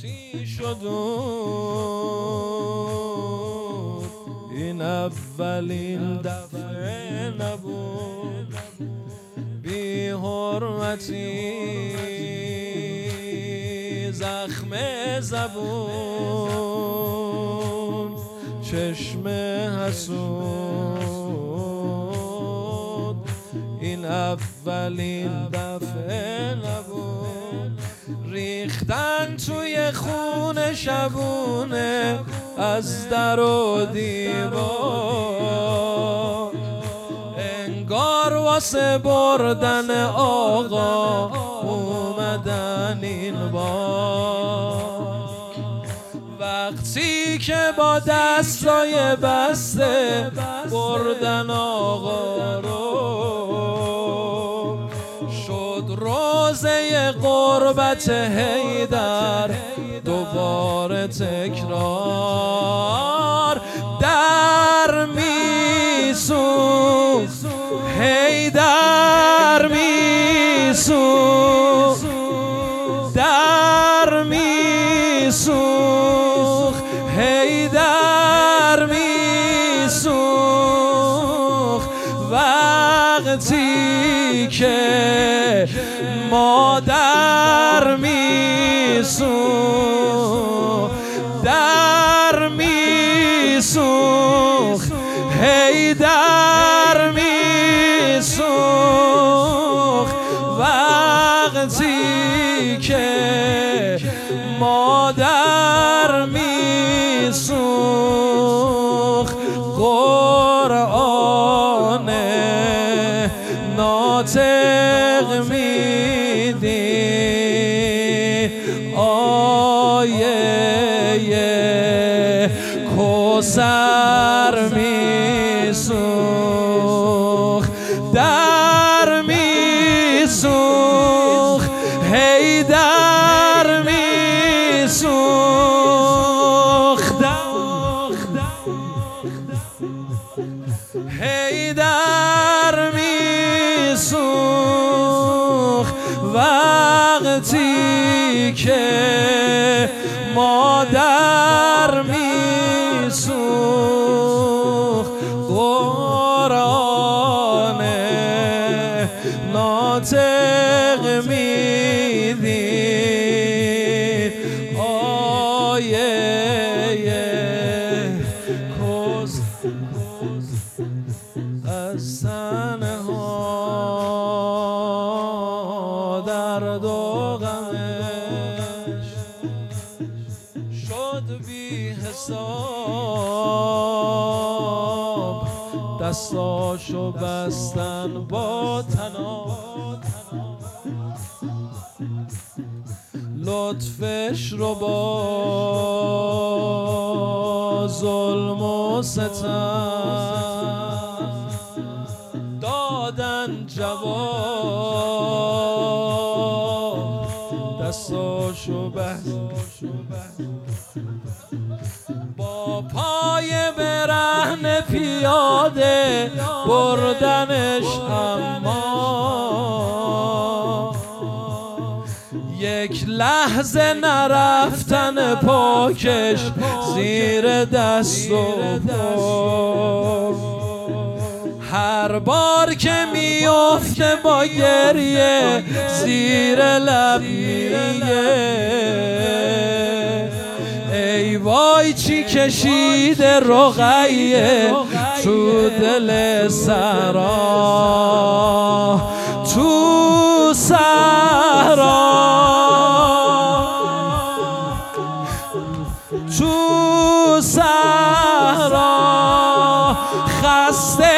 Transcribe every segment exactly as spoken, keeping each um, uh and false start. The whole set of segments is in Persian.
شد این اولین دفعه نبود، بی حرمتی زخم زبون، چشم حسود این اولین دفعه نبود. ریختن توی خون شبونه از در و دیوار، انگار واسه بردن آقا اومدن این بار. وقتی که با دستای بسته بردن آقا رو، شد روزه قربت حیدر دوباره تکرار. در میسوخت حیدر میسوخت، در میسوخت حیدر میسوخت. وقتی که مادر میسوخت، در میسوخت حیدر میسوخت. وقتی که مادر میسوخت، قرآن ناطق میدی، آیه کوثر میسوخت، در میسوخت حیدر میسوخت، حیدر میسوخت. وقتی که مادر میسوخت، قرآن ناطق میدید، آیه کوثر از تنها درد و غمش شد بی حساب. دستاشو بستن با طناب، لطفش رو با ظلم و ستم دادن جواب. دستاشو بستن با پای برهنه پیاده بردنش، اما یک لحظه نرفتن پاکش زیر دست و پا. هر بار که میفته با گریه زیر لب میگه، ای وای چی کشیده رقیه تو دل صحرا، تو صحرا، تو صحرا، خسته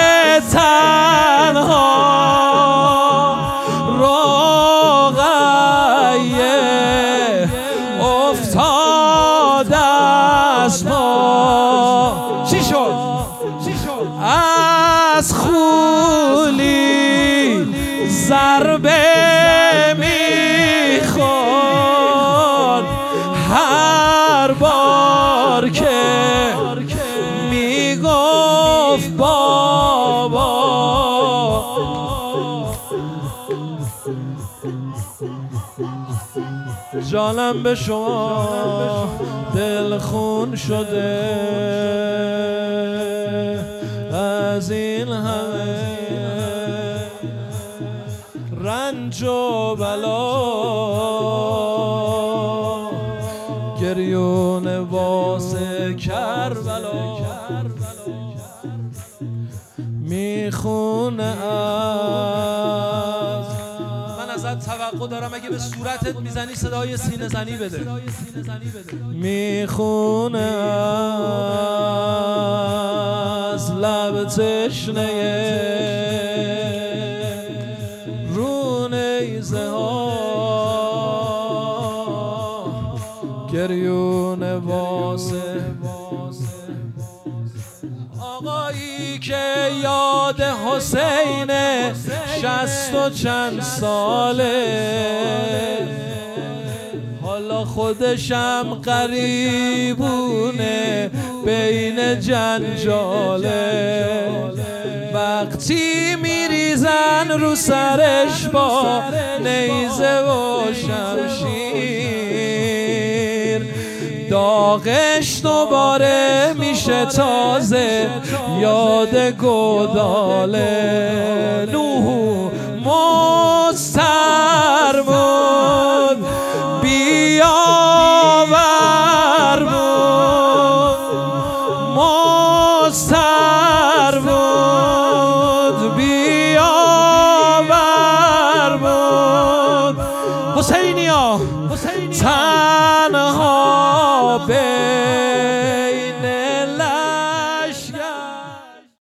تنها رقیه افتاد از ما. چی شد؟ از خولی ضربه میخورد هر بار که میگفت بابا. جانم به شما دل خون شده از این همه رنج و بلا گریون واسه کربلا میخونه از من ازت توقع دارم اگه به صورتت میزنی صدای سینه زنی بده میخونه از لب تشنه رو نیزه ها گریون واسه آقایی که یاد حسین شست و چند ساله حالا خودشم قریبونه بین جنجاله وقتی میریزن رو سرش با نیزه و شمشیر داغش دوباره میشه تازه یاد گداله نوح مست